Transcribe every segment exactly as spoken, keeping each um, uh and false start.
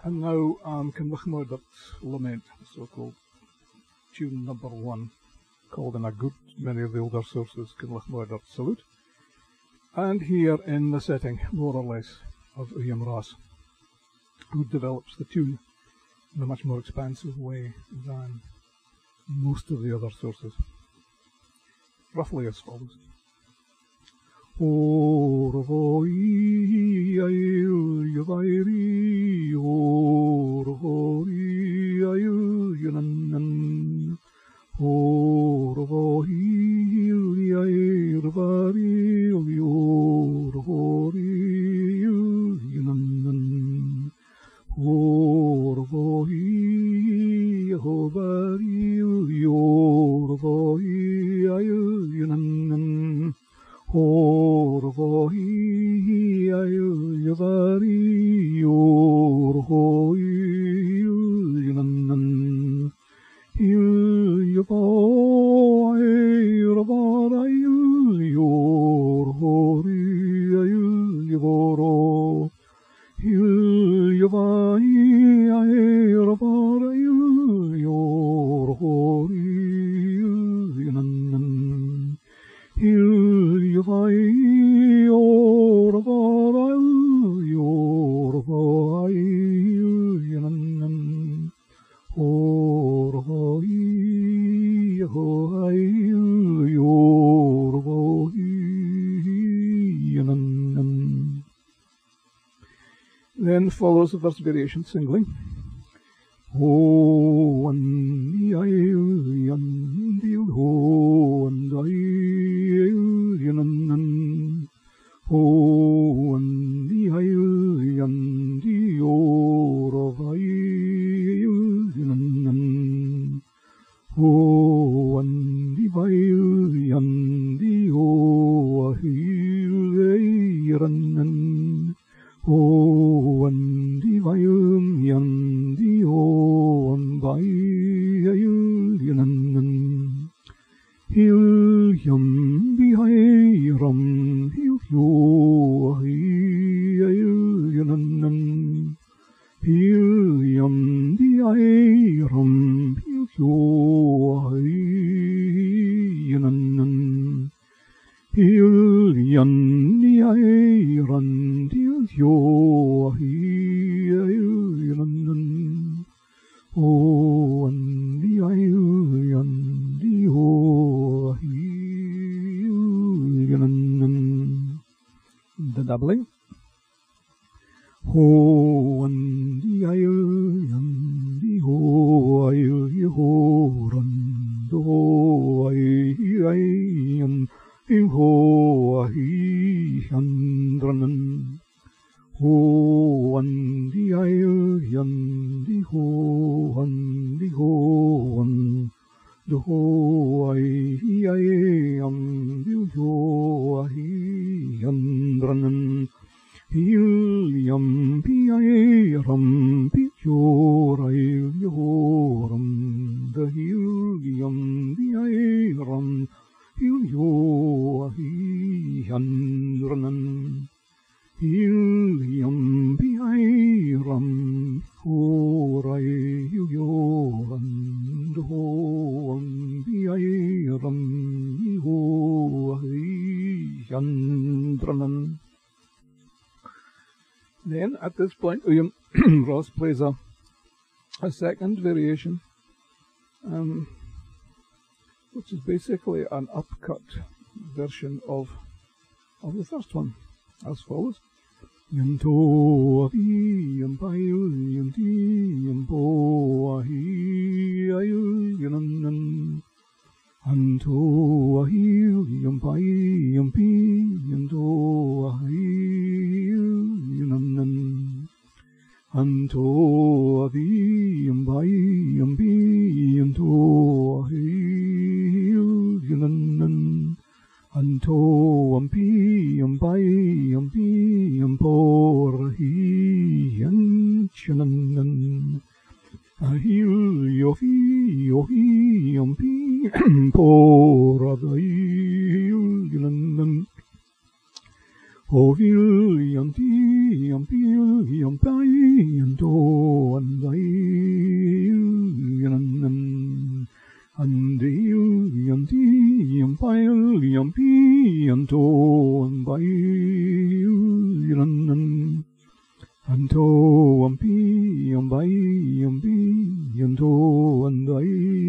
And now um, Cynrychmod at Lament, so-called tune number one, called in a good many of the older sources Cynrychmod at Salute, and here in the setting, more or less, of William Ross, who develops the tune in a much more expansive way than most of the other sources. Roughly as follows. Or voi ail yavairi, or voi ail yunanan, or voi ail vari, or voi yunanan, or voi vari, or voi ail yunanan. Or voi ail yavari, or voi yunanan, il yavai ravarai, or hori ail yavoro, il yavai ail ravarai, or hori yunanan. Il yavai or varai or vai yunanan, or vai vai or vai yunanan. Then follows the first variation singly. Ho and I and you ho and I yunanan, ho and I and you of I yunanan, ho and I and you of yunanan, ho and I and you and I yunanan. Hil yum bihai ram hil yo hi yunanan, hil yum bihai ram hil yo hi yunanan, hil yan bihai ran hil yo hi yunanan, o an bihai yan ho yunanan. The doubling. Ho and the ail and the ho ail ho run the ho I and the ho I and runnen. Ho and the ail and the ho and the ho and the ho I am the ho I and runnen. Hil yam pi I ram pi yo rail yo ram, the hil yam pi I ram hil yo I and runnen. Hil yam pi I ram ho rail yo ram, the ho am pi I ram ho I and runnen. Then, at this point, William Ross plays a, a second variation, um, which is basically an upcut version of of the first one, as follows. Yanto avi yampayu yanti yampo ahi ayu yananan. Anto ahil yampai yampi yanto ahil yunanan. Anto avi yampai yampi yanto ahil yunanan. Anto ampi yampai yampi yampo ahi yanchunanan. Ahil yohi yohi yampi poradai yunanan. Ovil yanti yampil yampai yanto Anto ampi ambai ambi yanto andai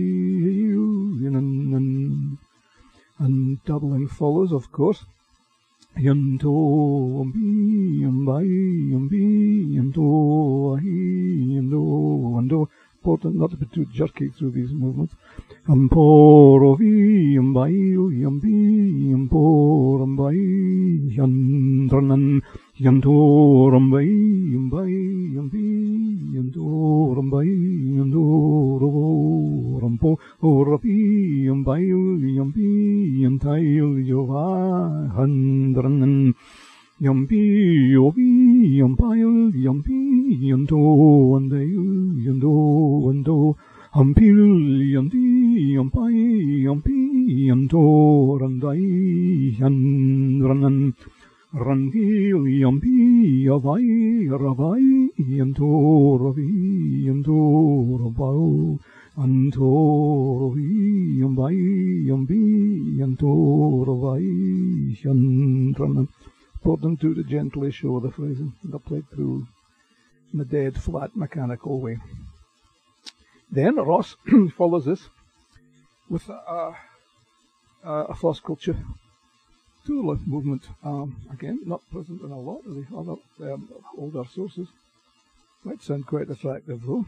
yanan. And doubling follows, of course. Yanto ambi ambai ambi yanto ahi yanto ando. Important not to be too jerky through these movements. Amporo vi ambai yambi ampor ambai yandranan yantor ambai ambai yambi yantor ambai yantor rampo orapi ambai yambi yantai yova handranan yampi yobi yampayal yampi yanto andai yanto ando ampil yanti yampai yampi yanto randai yandranan randil yampi yavai ravai yanto ravi yanto ravau anto ravi yambai yampi yanto ravai yandranan. Important to to gently show the phrasing, not played through in a dead, flat, mechanical way. Then Ross follows this with a, a, a Thos culture two movement, um, again, not present in a lot of the other um, older sources. Might sound quite attractive though.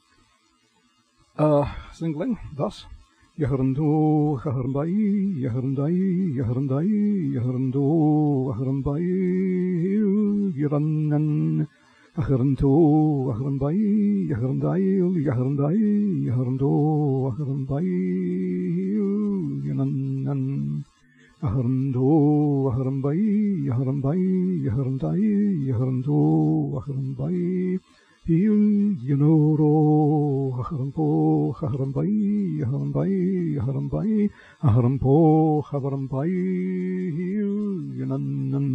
Uh, singling thus. Yaharando, Yaharambai, Yaharandai, Yaharandai, Yaharando, Yaharambai, Yaranan, Yaharanto, Yaharambai, Yaharandai, Yaharandai, Yaharando, Yaharambai, Yananan, Yaharando, Yaharambai, Yaharambai, Yaharandai, Yaharando, Yaharambai, Hil Yanoro, Harampo, Harambai, Harambai, Harambai, Harampo, Harambai, Hil Yananan,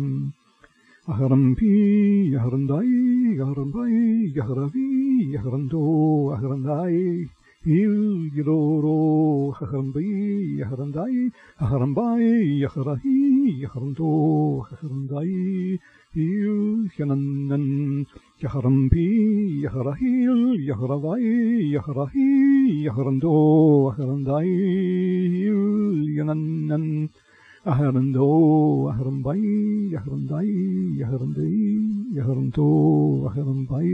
Harampi, Yaharandai, Yaharambai, Yaharavi, Yaharando, Yaharandai, Hil Yanoro, Harambai, Yaharandai, Harambai, Yaharahi, Yaharando, Yaharandai, Hil Yananan, Yaharampi, Yaharahil, Yaharavai, Yaharahi, Yaharando, Yaharandai, Hil Yananan, Yaharando, Yaharambai, Yaharandai, Yaharandai, Yaharanto, Yaharambai,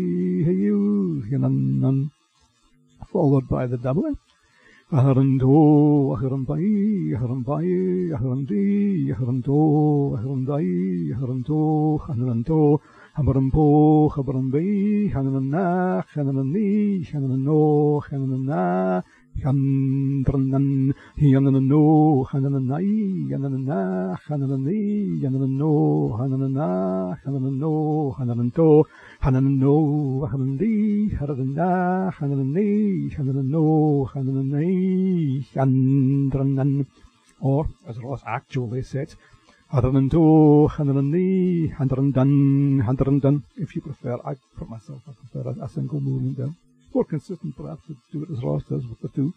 Hil Yananan, followed by the doubling. Aharando, Aharambai, Aharambai, Aharandi, Aharanto, Aharandai, Aharanto, Hanaranto, Habarampo, Habarambai, Hananana, Hananani, Hananano, Hananana, Handranan, Yananano, Hanananai, Yananana, Hananani, Yananano, Hananana, Hananano, Hanaranto, Hananano, Hanandi, Haradana, Hananani, Hananano, Hananani, Handranan, or as Ross actually said, Hanaranto, Hananani, Handrandan, Handrandan. If you prefer, I for myself, I prefer a, a single movement there. More consistent, perhaps, to do it as Ross does with the two.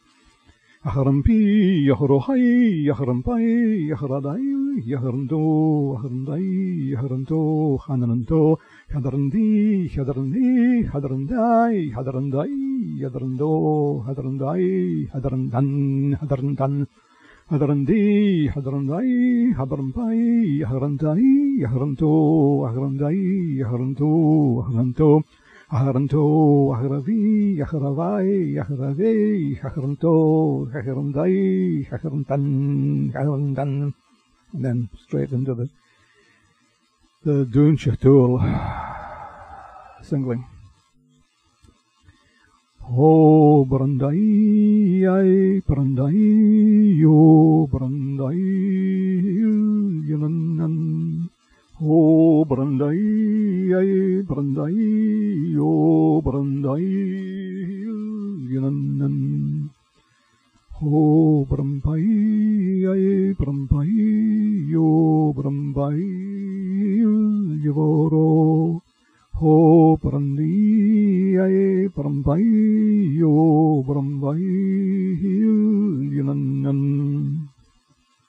Yaharampi, Yaharohai, Yaharampai, Yaharadai, Yaharando, Yaharandai, Yaharanto, Hanananto, Hadarandi, Hadarandi, Hadarandai, Hadarandai, Hadarando, Hadarandai, Hadarandan, Hadarandan, Hadarandi, Hadarandai, Hadarampai, Yaharandai, Yaharanto, Yaharandai, Yaharanto, Yaharanto, Aharanto, Aharavi, Aharavai, Aharavi, Aharanto, Aharandai, Aharantan, Aharandan, and then straight into the the Dun Chatul singling. Oh, Brandai, I, Brandai, yo, Brandai, Yananan. Oh, Brandai, I, Brandai, yo, Brandai, Yananan. Oh, Brampai, I, Brampai, yo, Brampai, Yavoro. Oh, Brandi, I, Brampai, yo, Brampai, Yananan.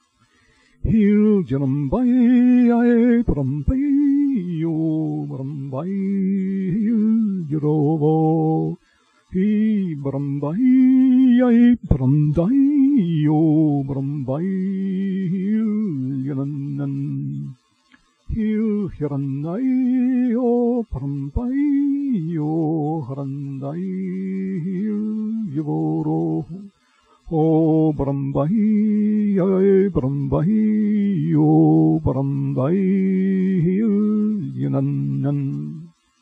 Hil Janambai, I, Brampai, yo, Brampai. brambai Yerovo He brambai I bramdai yo brambai Yananan Hil Hiranai O Prambai O Harandai Hil Yavoro O Brambai I Brambai O Brambai Hil Yananan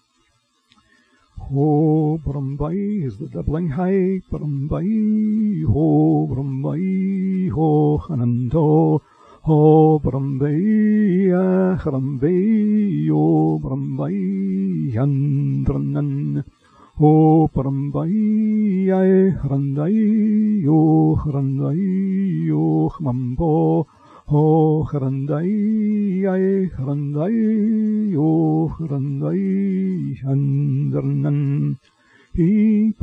Ho Brambai is the doubling high Brambai Ho Brambai Ho Hanando Ho Brambai Harambai O Brambai Yandranan O Brambai Harandai O Harandai O Hmambo O Harandai Harandai O Harandai Yandranan He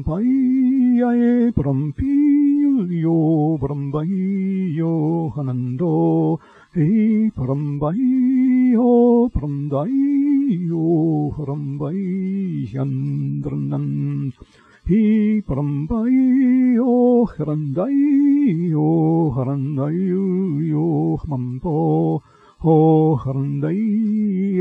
Brambai Brampi Yo Brambai Yo Hanando He Brambai Yo Bramdai Yo Harambai Yandranan He Brambai Yo Harandai Yo Harandai Yo Hmambo O Harandai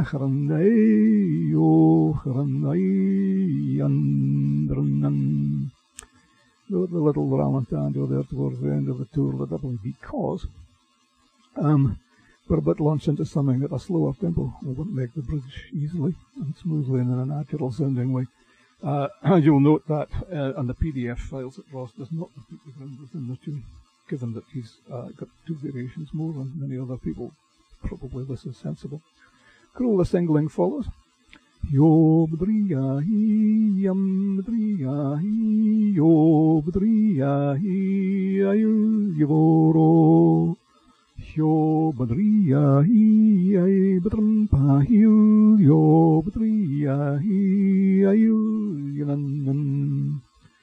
Harandai Yo Harandai Yandranan The little Valentine there towards the end of the tour of the double because um, we're a bit launched into something at a slower tempo. We wouldn't make the bridge easily and smoothly and in a natural sounding way. Uh, and you'll note that uh, on the P D F files that Ross does not repeat the ground within the tune, given that he's uh, got two variations more than many other people. Probably this is sensible. Cruel the singling follows. Yo b'driyahi yam b'driyahi yo b'driyahi ayul yavoro yo b'driyahi ay b'drampahil yo b'driyahi ayul yananan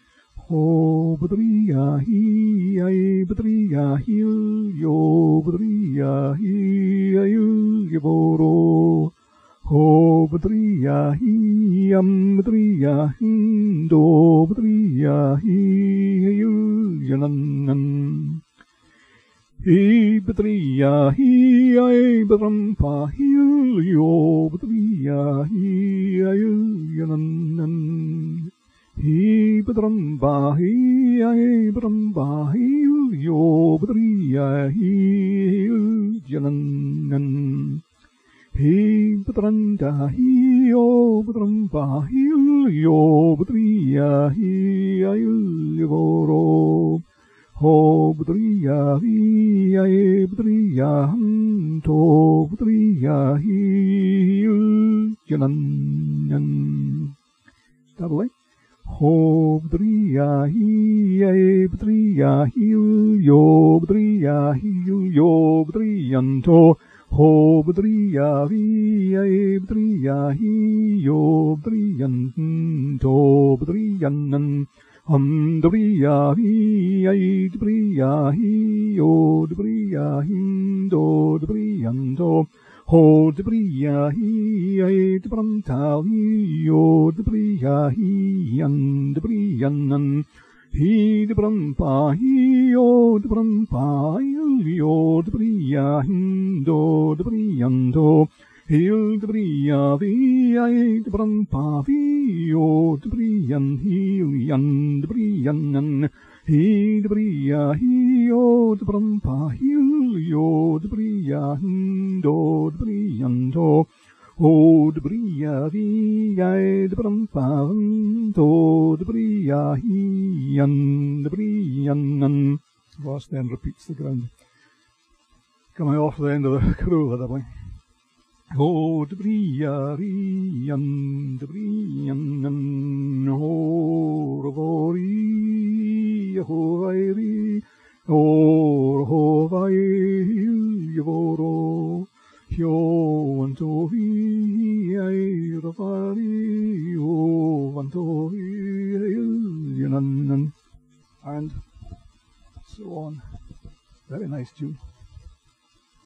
ho b'driyahi ay b'driyahil yo b'driyahi ayul yavoro Ho b'driyahi yam b'driyahi do b'driyahi yul yananan He b'driyahi ay b'drampahil yo b'driyahi ayul yananan He b'drambahi ay b'drambahil yo b'driyahi yul yananan He b'drandahi yo b'drambahil yo b'driyahi ayul yavoro Ho b'driyahi ay b'driyahan to b'driyahi yul yananan Doubly Ho b'driyahi ay b'driyahi yo b'driyahi yo b'driyanto Ho b'driyahi ay b'driyahi yo b'driyan to b'driyanan Hum d'briyahi ay d'briyahi yo d'briyahin do d'briyanto Ho d'briyahi ay d'brantali yo d'briyahi an d'briyanan He d'brampahi yo d'brampahi yo d'briyahin do d'briyanto Hil d'briyahi ay d'brampahi yo d'briyan hil yan d'briyanan He d'briyahi yo d'brampahil yo d'briyahin do d'briyanto O d'briyahi ay d'brampahan do d'briyahi yan d'briyanan Ross then repeats the ground, coming off the end of the crew that way. O d'briyahi yan d'briyanan O ravori yahovairi O rahovairi yavoro Yo vantohi ay ravari O vantohi yananan and so on. Very nice tune.